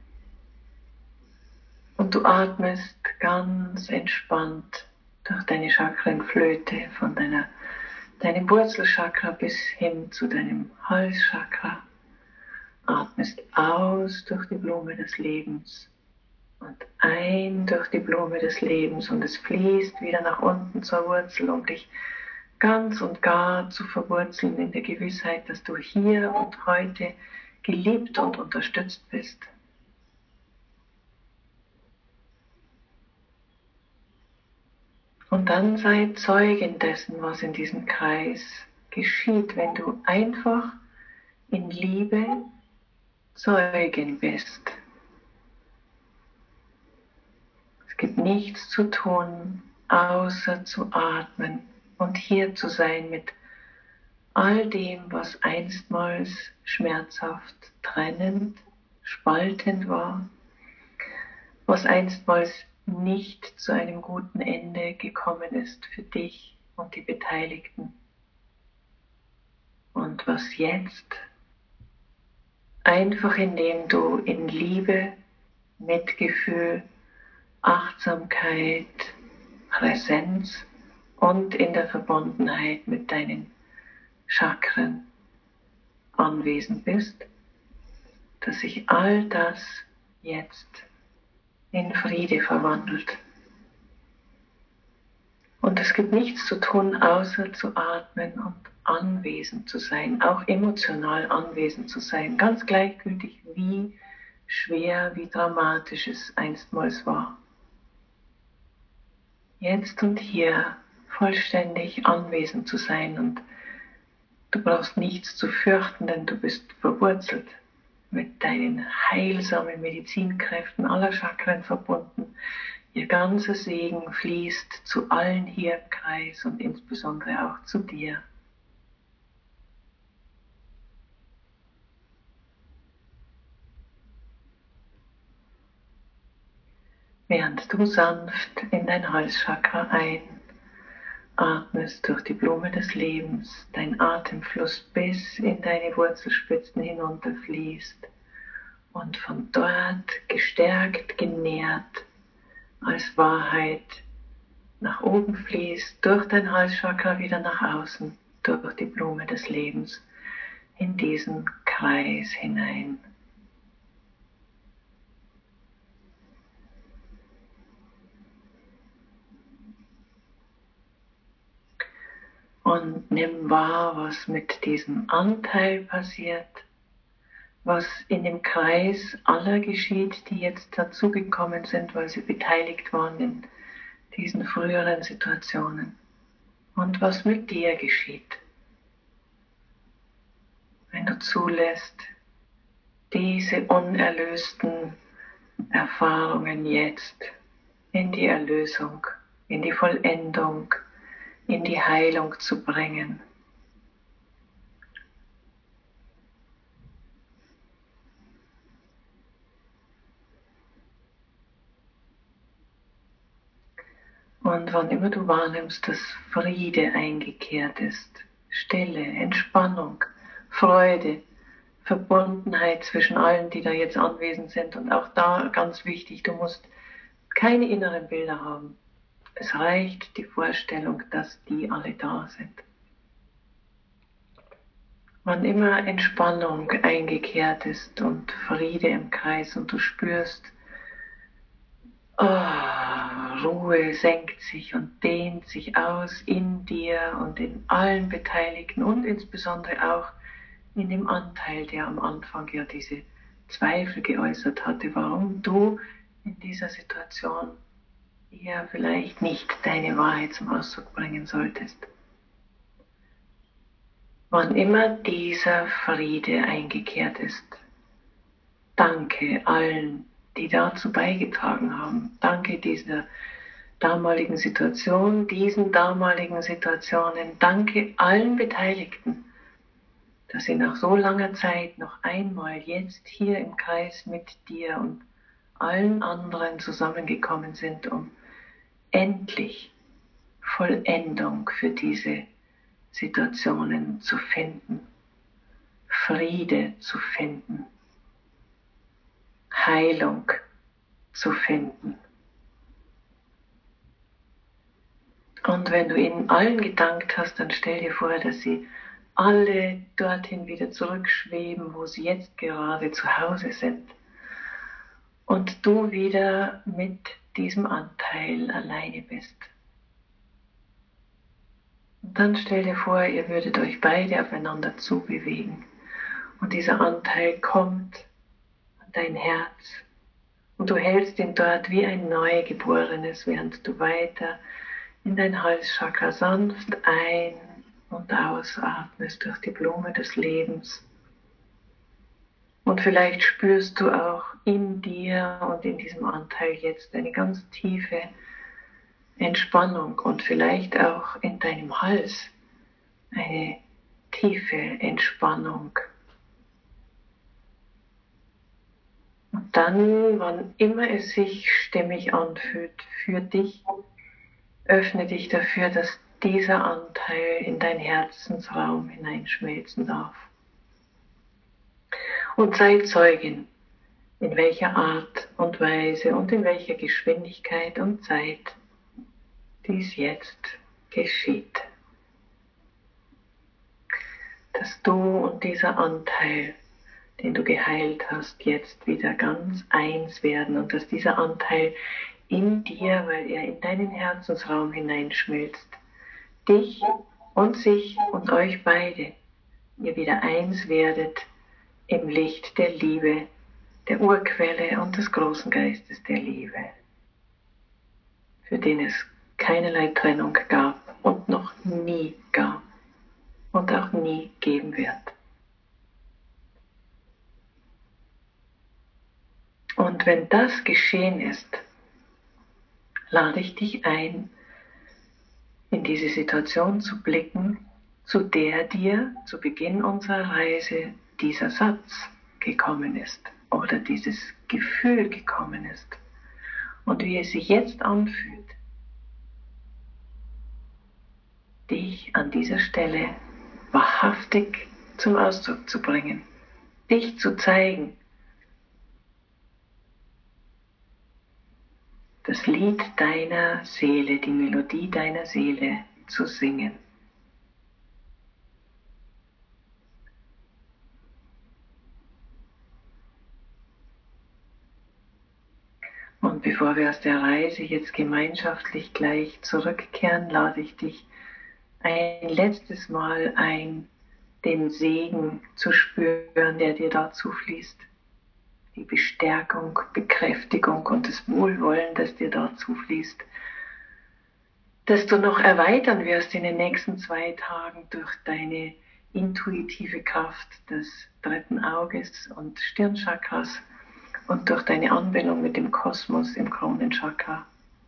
Und du atmest ganz entspannt durch deine Chakrenflöte von deiner, deinem Wurzelchakra bis hin zu deinem Halschakra. Atmest aus durch die Blume des Lebens und ein durch die Blume des Lebens und es fließt wieder nach unten zur Wurzel, um dich ganz und gar zu verwurzeln in der Gewissheit, dass du hier und heute geliebt und unterstützt bist. Und dann sei Zeugin dessen, was in diesem Kreis geschieht, wenn du einfach in Liebe Zeugin bist. Es gibt nichts zu tun, außer zu atmen und hier zu sein mit all dem, was einstmals schmerzhaft, trennend, spaltend war, was einstmals nicht zu einem guten Ende gekommen ist für dich und die Beteiligten. Und was jetzt, einfach indem du in Liebe, Mitgefühl, Achtsamkeit, Präsenz und in der Verbundenheit mit deinen Chakren anwesend bist, dass sich all das jetzt in Friede verwandelt. Und es gibt nichts zu tun, außer zu atmen und anwesend zu sein, auch emotional anwesend zu sein, ganz gleichgültig, wie schwer, wie dramatisch es einstmals war. Jetzt und hier vollständig anwesend zu sein und du brauchst nichts zu fürchten, denn du bist verwurzelt mit deinen heilsamen Medizinkräften aller Chakren verbunden. Ihr ganzer Segen fließt zu allen hier im Kreis und insbesondere auch zu dir. Während du sanft in dein Halschakra einatmest durch die Blume des Lebens, dein Atemfluss bis in deine Wurzelspitzen hinunterfließt und von dort gestärkt, genährt als Wahrheit nach oben fließt, durch dein Halschakra wieder nach außen, durch die Blume des Lebens in diesen Kreis hinein. Und nimm wahr, was mit diesem Anteil passiert, was in dem Kreis aller geschieht, die jetzt dazugekommen sind, weil sie beteiligt waren in diesen früheren Situationen. Und was mit dir geschieht, wenn du zulässt, diese unerlösten Erfahrungen jetzt in die Erlösung, in die Vollendung, in die Heilung zu bringen. Und wann immer du wahrnimmst, dass Friede eingekehrt ist, Stille, Entspannung, Freude, Verbundenheit zwischen allen, die da jetzt anwesend sind. Und auch da ganz wichtig, du musst keine inneren Bilder haben. Es reicht die Vorstellung, dass die alle da sind. Wann immer Entspannung eingekehrt ist und Friede im Kreis und du spürst, oh, Ruhe senkt sich und dehnt sich aus in dir und in allen Beteiligten und insbesondere auch in dem Anteil, der am Anfang ja diese Zweifel geäußert hatte, warum du in dieser Situation eher vielleicht nicht deine Wahrheit zum Ausdruck bringen solltest. Wann immer dieser Friede eingekehrt ist, danke allen, die dazu beigetragen haben. Danke dieser damaligen Situation, diesen damaligen Situationen. Danke allen Beteiligten, dass sie nach so langer Zeit noch einmal jetzt hier im Kreis mit dir und allen anderen zusammengekommen sind, um endlich Vollendung für diese Situationen zu finden, Friede zu finden, Heilung zu finden. Und wenn du ihnen allen gedankt hast, dann stell dir vor, dass sie alle dorthin wieder zurückschweben, wo sie jetzt gerade zu Hause sind. Und du wieder mit diesem Anteil alleine bist. Und dann stell dir vor, ihr würdet euch beide aufeinander zubewegen. Und dieser Anteil kommt an dein Herz. Und du hältst ihn dort wie ein Neugeborenes, während du weiter in dein Halschakra sanft ein- und ausatmest durch die Blume des Lebens. Und vielleicht spürst du auch in dir und in diesem Anteil jetzt eine ganz tiefe Entspannung und vielleicht auch in deinem Hals eine tiefe Entspannung. Und dann, wann immer es sich stimmig anfühlt für dich, öffne dich dafür, dass dieser Anteil in dein Herzensraum hineinschmelzen darf. Und sei Zeugin, in welcher Art und Weise und in welcher Geschwindigkeit und Zeit dies jetzt geschieht. Dass du und dieser Anteil, den du geheilt hast, jetzt wieder ganz eins werden und dass dieser Anteil in dir, weil er in deinen Herzensraum hineinschmilzt, dich und sich und euch beide, ihr wieder eins werdet im Licht der Liebe, der Urquelle und des großen Geistes der Liebe, für den es keinerlei Trennung gab und noch nie gab und auch nie geben wird. Und wenn das geschehen ist, lade ich dich ein, in diese Situation zu blicken, zu der dir zu Beginn unserer Reise dieser Satz gekommen ist oder dieses Gefühl gekommen ist und wie es sich jetzt anfühlt, dich an dieser Stelle wahrhaftig zum Ausdruck zu bringen, dich zu zeigen, das Lied deiner Seele, die Melodie deiner Seele zu singen. Und bevor wir aus der Reise jetzt gemeinschaftlich gleich zurückkehren, lade ich dich ein letztes Mal ein, den Segen zu spüren, der dir dazu fließt. Die Bestärkung, Bekräftigung und das Wohlwollen, das dir dazu fließt. Das du noch erweitern wirst in den nächsten zwei Tagen durch deine intuitive Kraft des dritten Auges und Stirnchakras und durch deine Anbindung mit dem Kosmos im Kronenchakra,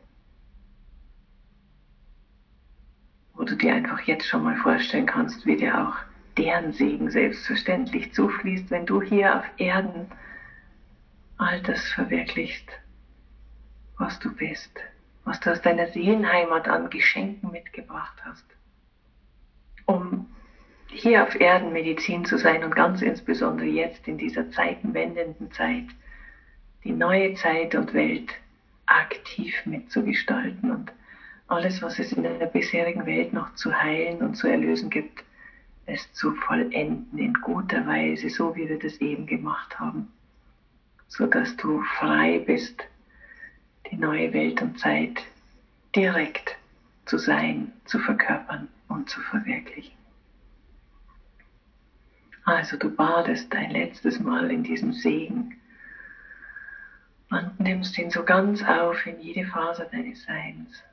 wo du dir einfach jetzt schon mal vorstellen kannst, wie dir auch deren Segen selbstverständlich zufließt, wenn du hier auf Erden all das verwirklichst, was du bist, was du aus deiner Seelenheimat an Geschenken mitgebracht hast, um hier auf Erden Medizin zu sein und ganz insbesondere jetzt in dieser zeitenwendenden Zeit, die neue Zeit und Welt aktiv mitzugestalten und alles, was es in der bisherigen Welt noch zu heilen und zu erlösen gibt, es zu vollenden in guter Weise, so wie wir das eben gemacht haben, sodass du frei bist, die neue Welt und Zeit direkt zu sein, zu verkörpern und zu verwirklichen. Also du badest ein letztes Mal in diesem Segen und nimmst ihn so ganz auf in jede Faser deines Seins.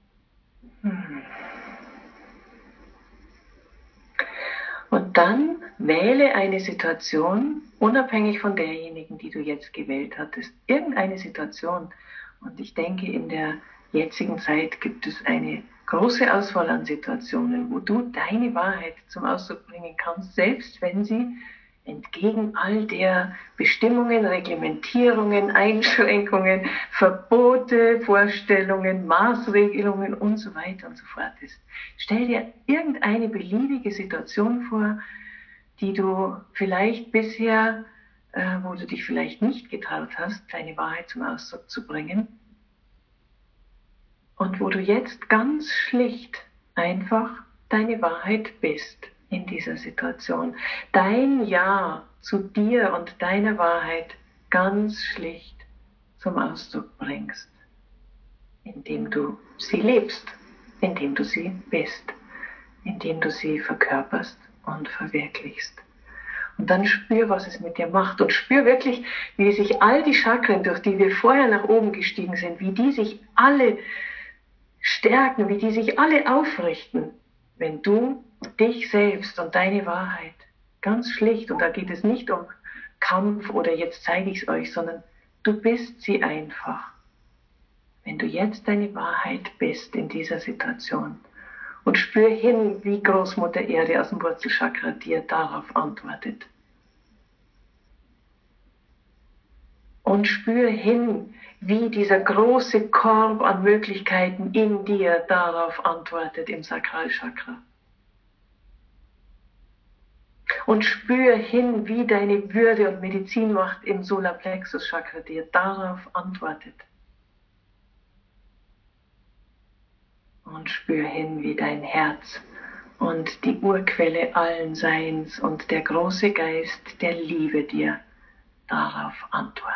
Hm. Und dann wähle eine Situation, unabhängig von derjenigen, die du jetzt gewählt hattest, irgendeine Situation. Und ich denke, in der jetzigen Zeit gibt es eine große Auswahl an Situationen, wo du deine Wahrheit zum Ausdruck bringen kannst, selbst wenn sie entgegen all der Bestimmungen, Reglementierungen, Einschränkungen, Verbote, Vorstellungen, Maßregelungen und so weiter und so fort ist. Stell dir irgendeine beliebige Situation vor, die du vielleicht bisher, äh, wo du dich vielleicht nicht getraut hast, deine Wahrheit zum Ausdruck zu bringen und wo du jetzt ganz schlicht einfach deine Wahrheit bist in dieser Situation. Dein Ja zu dir und deiner Wahrheit ganz schlicht zum Ausdruck bringst, indem du sie lebst, indem du sie bist, indem du sie verkörperst und verwirklichst. Und dann spür, was es mit dir macht und spür wirklich, wie sich all die Chakren, durch die wir vorher nach oben gestiegen sind, wie die sich alle stärken, wie die sich alle aufrichten, wenn du dich selbst und deine Wahrheit ganz schlicht, und da geht es nicht um Kampf oder jetzt zeige ich es euch, sondern du bist sie einfach. Wenn du jetzt deine Wahrheit bist in dieser Situation und spür hin, wie Großmutter Erde aus dem Wurzelchakra dir darauf antwortet. Und spür hin, wie dieser große Korb an Möglichkeiten in dir darauf antwortet im Sakralchakra. Und spür hin, wie deine Würde und Medizinmacht im Solarplexus-Chakra dir darauf antwortet. Und spür hin, wie dein Herz und die Urquelle allen Seins und der große Geist der Liebe dir darauf antworten.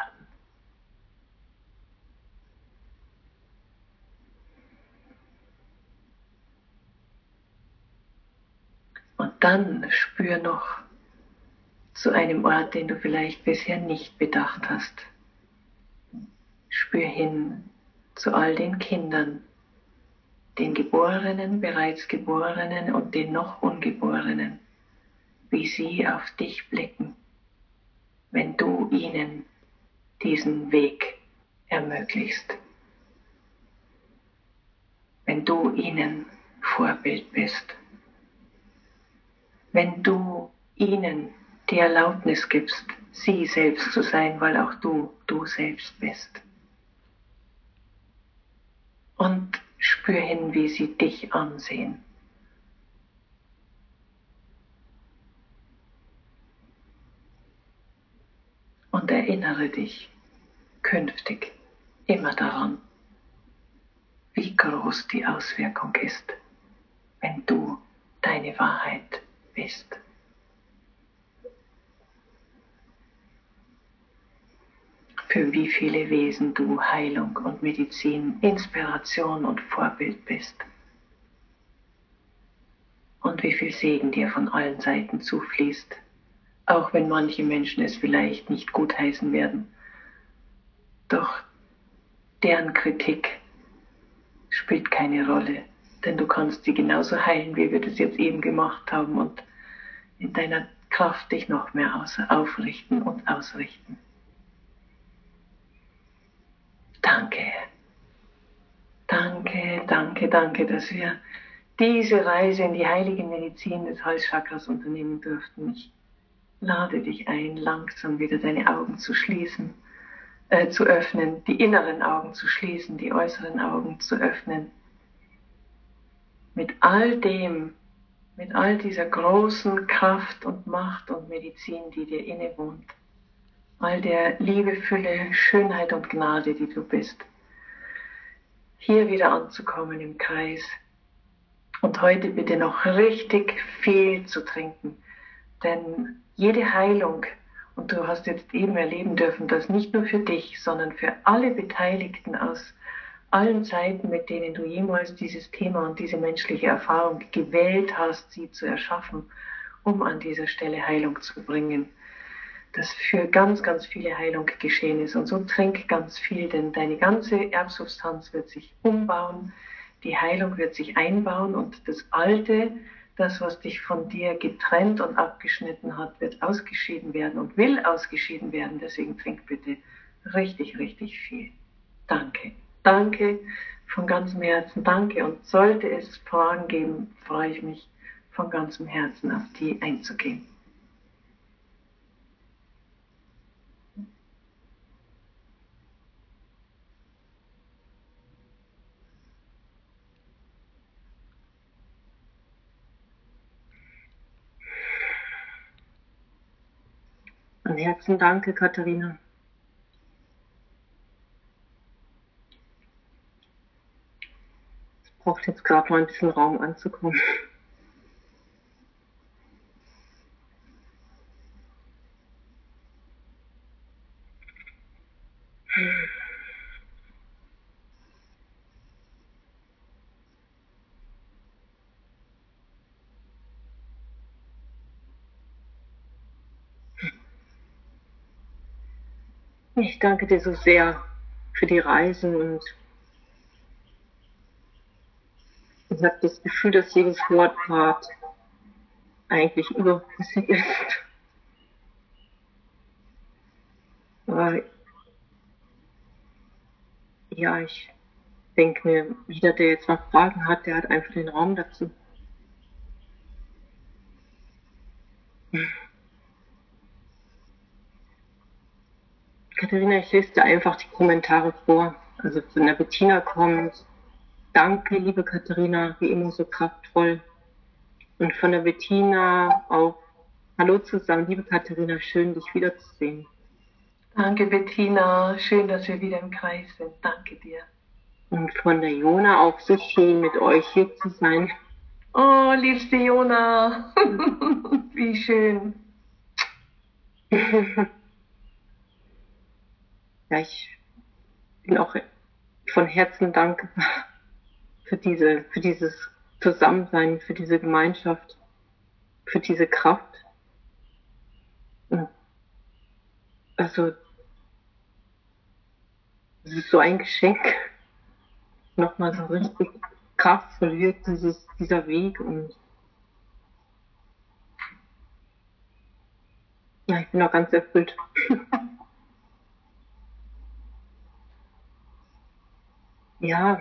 Und dann spür noch zu einem Ort, den du vielleicht bisher nicht bedacht hast. Spür hin zu all den Kindern, den Geborenen, bereits Geborenen und den noch Ungeborenen, wie sie auf dich blicken, wenn du ihnen diesen Weg ermöglichst, wenn du ihnen Vorbild bist, wenn du ihnen die Erlaubnis gibst, sie selbst zu sein, weil auch du du selbst bist. Und spür hin, wie sie dich ansehen. Und erinnere dich künftig immer daran, wie groß die Auswirkung ist, wenn du deine Wahrheit bist. Für wie viele Wesen du Heilung und Medizin, Inspiration und Vorbild bist. Und wie viel Segen dir von allen Seiten zufließt, auch wenn manche Menschen es vielleicht nicht gutheißen werden. Doch deren Kritik spielt keine Rolle, denn du kannst sie genauso heilen, wie wir das jetzt eben gemacht haben und in deiner Kraft dich noch mehr aufrichten und ausrichten. Danke, danke, danke, danke, dass wir diese Reise in die heilige Medizin des Halschakras unternehmen durften. Ich lade dich ein, langsam wieder deine Augen zu schließen, äh, zu öffnen, die inneren Augen zu schließen, die äußeren Augen zu öffnen. Mit all dem, mit all dieser großen Kraft und Macht und Medizin, die dir innewohnt. All der Liebe, Fülle, Schönheit und Gnade, die du bist. Hier wieder anzukommen im Kreis. Und heute bitte noch richtig viel zu trinken. Denn jede Heilung, und du hast jetzt eben erleben dürfen, dass nicht nur für dich, sondern für alle Beteiligten aus allen Zeiten, mit denen du jemals dieses Thema und diese menschliche Erfahrung gewählt hast, sie zu erschaffen, um an dieser Stelle Heilung zu bringen, dass für ganz, ganz viele Heilung geschehen ist. Und so trink ganz viel, denn deine ganze Erbsubstanz wird sich umbauen, die Heilung wird sich einbauen und das Alte, das, was dich von dir getrennt und abgeschnitten hat, wird ausgeschieden werden und will ausgeschieden werden. Deswegen trink bitte richtig, richtig viel. Danke. Danke von ganzem Herzen. Danke. Und sollte es Fragen geben, freue ich mich von ganzem Herzen, auf die einzugehen. Von Herzen danke, Katharina. Es braucht jetzt gerade noch ein bisschen Raum anzukommen. Ich danke dir so sehr für die Reisen und ich habe das Gefühl, dass jedes Wort gerade eigentlich überflüssig ist. Aber ja, ich denke mir, jeder, der jetzt noch Fragen hat, der hat einfach den Raum dazu. Katharina, ich lese dir einfach die Kommentare vor. Also von der Bettina kommt: Danke, liebe Katharina, wie immer so kraftvoll. Und von der Bettina auch: Hallo zusammen, liebe Katharina, schön, dich wiederzusehen. Danke, Bettina. Schön, dass wir wieder im Kreis sind. Danke dir. Und von der Jona auch: so schön, mit euch hier zu sein. Oh, liebste Jona. Wie schön. Ja, ich bin auch von Herzen dankbar für diese, für dieses Zusammensein, für diese Gemeinschaft, für diese Kraft. Also, es ist so ein Geschenk. Nochmal so richtig kraftvoll wird dieses, dieser Weg. Und ja, ich bin auch ganz erfüllt. Ja,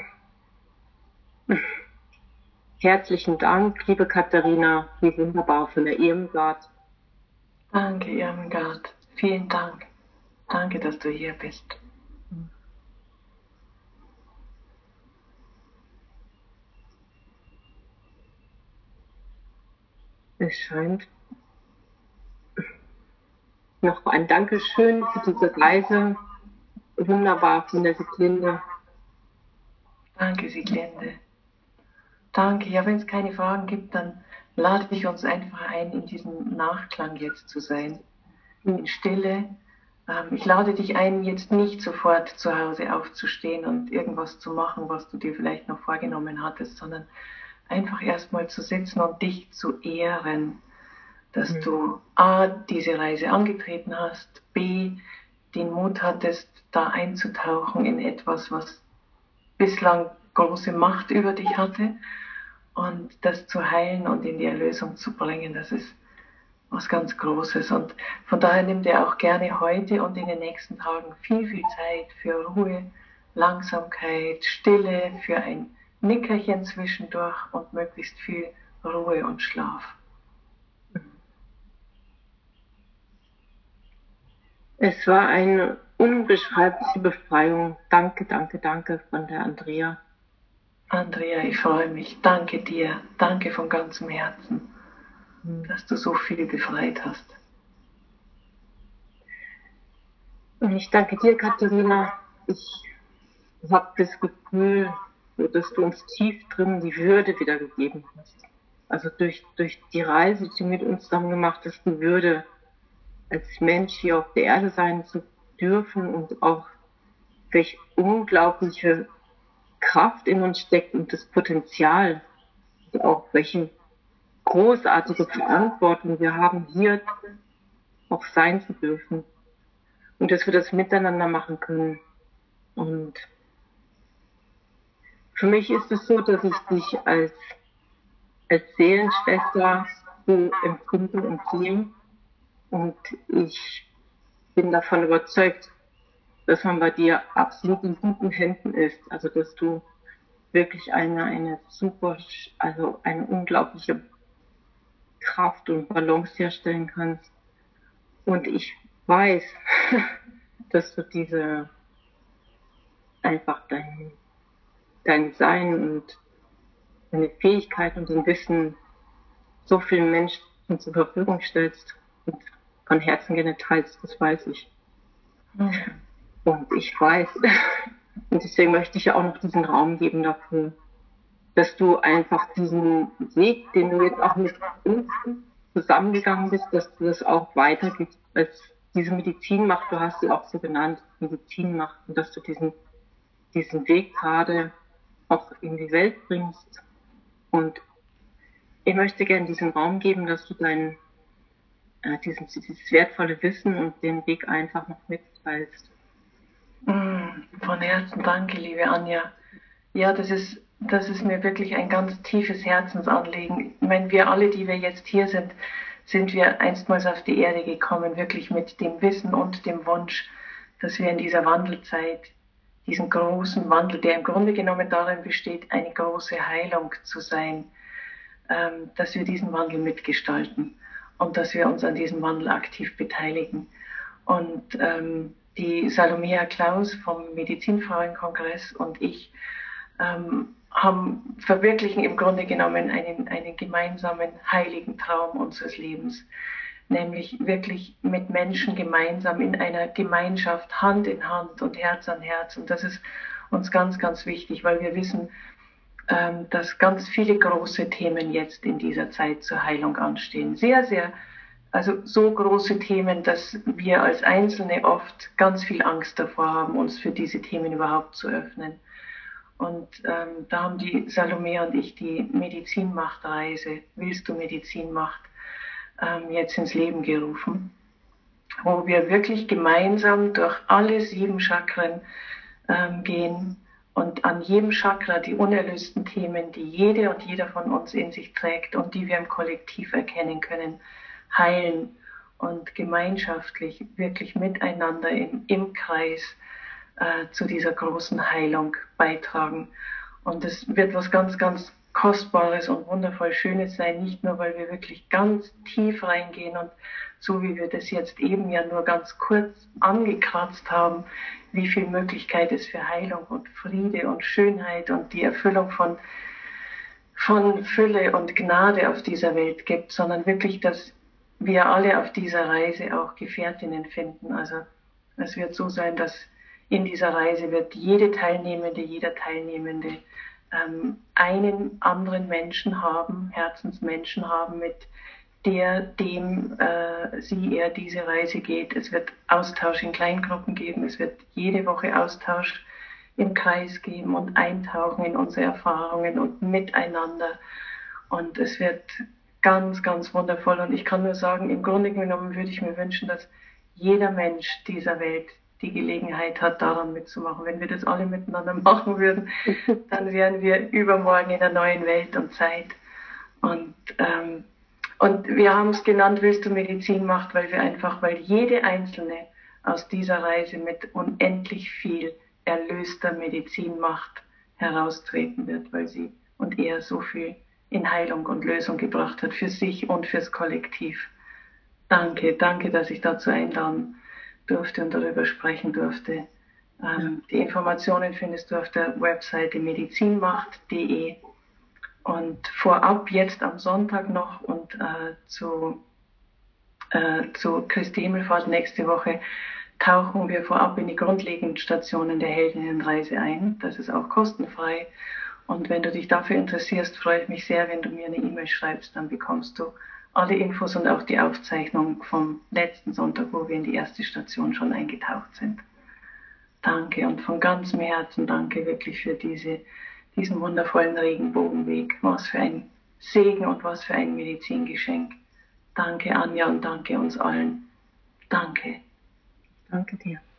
herzlichen Dank, liebe Katharina, wie wunderbar von der Irmgard. Danke, Irmgard. Vielen Dank. Danke, dass du hier bist. Es scheint. Noch ein Dankeschön für diese Reise. Wunderbar von der Sieglinde. Danke, Sieglinde. Danke. Ja, wenn es keine Fragen gibt, dann lade ich uns einfach ein, in diesem Nachklang jetzt zu sein. In Stille. Ähm, ich lade dich ein, jetzt nicht sofort zu Hause aufzustehen und irgendwas zu machen, was du dir vielleicht noch vorgenommen hattest, sondern einfach erstmal zu sitzen und dich zu ehren, dass mhm. du A, diese Reise angetreten hast, B, den Mut hattest, da einzutauchen in etwas, was bislang große Macht über dich hatte, und das zu heilen und in die Erlösung zu bringen, das ist was ganz Großes. Und von daher nimm dir auch gerne heute und in den nächsten Tagen viel, viel Zeit für Ruhe, Langsamkeit, Stille, für ein Nickerchen zwischendurch und möglichst viel Ruhe und Schlaf. Es war eine unbeschreibliche Befreiung. Danke, danke, danke von der Andrea. Andrea, ich freue mich. Danke dir. Danke von ganzem Herzen, dass du so viel befreit hast. Und ich danke dir, Katharina. Ich habe das Gefühl, dass du uns tief drin die Würde wiedergegeben hast. Also durch, durch die Reise, die du mit uns zusammen gemacht hast, die Würde, als Mensch hier auf der Erde sein zu dürfen und auch welche unglaubliche Kraft in uns steckt und das Potenzial und auch welche großartige Verantwortung wir haben, hier auch sein zu dürfen und dass wir das miteinander machen können. Und für mich ist es so, dass ich dich als, als Seelenschwester so empfinde und sehe. Und ich bin davon überzeugt, dass man bei dir absolut in guten Händen ist. Also dass du wirklich eine, eine super, also eine unglaubliche Kraft und Balance herstellen kannst. Und ich weiß, dass du diese einfach dein, dein Sein und deine Fähigkeit und dein Wissen so vielen Menschen zur Verfügung stellst und von Herzen gerne teilst, das weiß ich. Mhm. Und ich weiß, und deswegen möchte ich ja auch noch diesen Raum geben dafür, dass du einfach diesen Weg, den du jetzt auch mit uns zusammengegangen bist, dass du das auch weitergibst, als diese Medizinmacht, du hast sie auch so genannt, Medizinmacht, und dass du diesen, diesen Weg gerade auch in die Welt bringst. Und ich möchte gerne diesen Raum geben, dass du dein, äh, diesen, dieses wertvolle Wissen und den Weg einfach noch mitteilst. Von Herzen danke, liebe Anja. Ja, das ist, das ist mir wirklich ein ganz tiefes Herzensanliegen. Ich meine, wir alle, die wir jetzt hier sind, sind wir einstmals auf die Erde gekommen, wirklich mit dem Wissen und dem Wunsch, dass wir in dieser Wandelzeit, diesen großen Wandel, der im Grunde genommen darin besteht, eine große Heilung zu sein, ähm, dass wir diesen Wandel mitgestalten und dass wir uns an diesem Wandel aktiv beteiligen. Und ähm, die Salomea Klaus vom Medizinfrauenkongress und ich ähm, haben, verwirklichen im Grunde genommen einen, einen gemeinsamen heiligen Traum unseres Lebens, nämlich wirklich mit Menschen gemeinsam in einer Gemeinschaft, Hand in Hand und Herz an Herz. Und das ist uns ganz, ganz wichtig, weil wir wissen, ähm, dass ganz viele große Themen jetzt in dieser Zeit zur Heilung anstehen. Sehr, sehr Also so große Themen, dass wir als Einzelne oft ganz viel Angst davor haben, uns für diese Themen überhaupt zu öffnen. Und ähm, da haben die Salome und ich die Medizinmacht-Reise, Willst du Medizinmacht, ähm, jetzt ins Leben gerufen, wo wir wirklich gemeinsam durch alle sieben Chakren ähm, gehen und an jedem Chakra die unerlösten Themen, die jede und jeder von uns in sich trägt und die wir im Kollektiv erkennen können, heilen und gemeinschaftlich wirklich miteinander im, im Kreis äh, zu dieser großen Heilung beitragen. Und es wird was ganz, ganz Kostbares und wundervoll Schönes sein, nicht nur, weil wir wirklich ganz tief reingehen und so wie wir das jetzt eben ja nur ganz kurz angekratzt haben, wie viel Möglichkeit es für Heilung und Friede und Schönheit und die Erfüllung von, von Fülle und Gnade auf dieser Welt gibt, sondern wirklich, dass wir alle auf dieser Reise auch Gefährtinnen finden. Also es wird so sein, dass in dieser Reise wird jede Teilnehmende, jeder Teilnehmende ähm, einen anderen Menschen haben, Herzensmenschen haben, mit der, dem äh, sie, er diese Reise geht. Es wird Austausch in Kleingruppen geben, es wird jede Woche Austausch im Kreis geben und Eintauchen in unsere Erfahrungen und miteinander. Und es wird ganz, ganz wundervoll. Und ich kann nur sagen, im Grunde genommen würde ich mir wünschen, dass jeder Mensch dieser Welt die Gelegenheit hat, daran mitzumachen. Wenn wir das alle miteinander machen würden, dann wären wir übermorgen in einer neuen Welt und Zeit. Und, ähm, und wir haben es genannt, Willst du Medizinmacht, weil wir einfach, weil jede Einzelne aus dieser Reise mit unendlich viel erlöster Medizinmacht heraustreten wird, weil sie und er so viel in Heilung und Lösung gebracht hat für sich und fürs Kollektiv. Danke, danke, dass ich dazu einladen durfte und darüber sprechen durfte. Ähm, die Informationen findest du auf der Webseite medizinmacht punkt de und vorab jetzt am Sonntag noch und äh, zu, äh, zu Christi Himmelfahrt nächste Woche tauchen wir vorab in die grundlegenden Stationen der Heldinnenreise ein. Das ist auch kostenfrei. Und wenn du dich dafür interessierst, freue ich mich sehr, wenn du mir eine E-Mail schreibst, dann bekommst du alle Infos und auch die Aufzeichnung vom letzten Sonntag, wo wir in die erste Station schon eingetaucht sind. Danke und von ganzem Herzen danke wirklich für diese, diesen wundervollen Regenbogenweg. Was für ein Segen und was für ein Medizingeschenk. Danke Anja und danke uns allen. Danke. Danke dir.